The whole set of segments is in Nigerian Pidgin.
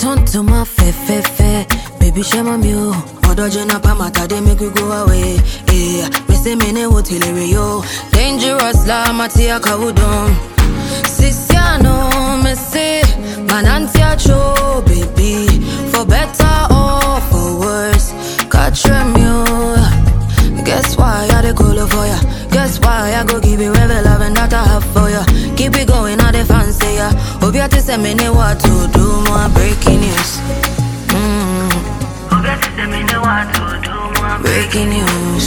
turn to my fe. Baby, share my meal. Odo jena pa mata, they make we go away. Yeah, me say me ne wo tilere yo. Dangerous la matia kawudon. Sisiano, me say, man antia cho, baby. For better or for worse, catch you. Guess why I dey call for ya? Guess why I go give you every love and that I have for ya? Keep it going, I dey fancy ya. Hope you to send me what to do, more breaking news. Hope you to send me what to do, more Breaking news.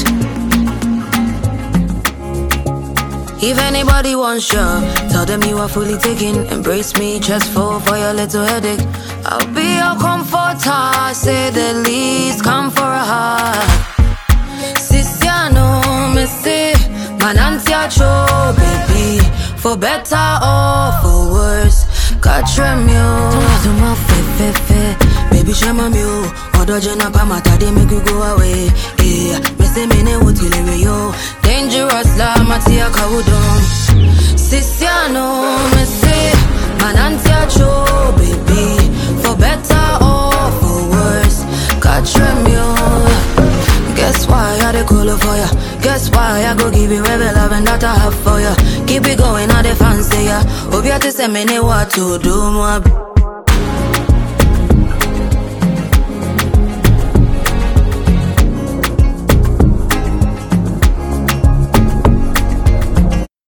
If anybody wants you, tell them you are fully taken. Embrace me, just fall for your little headache. I'll be your comforter, say the least, come for a hug. Sisiano, me say, man antia cho, baby. For better or for worse, catch you. To my fe. Baby, share my meal. Odo jena pa mata, they make you go away. Yeah, me say me ne wo tilere yo. Dangerous la matia kawudon. Sisiano, me say, man antia cho, baby. For better or for worse, catch you. Guess why I dey call for ya? Guess why I go give you every love and that I have for ya? Keep it going, I dey fancy ya. Hope you to send me what to do, more.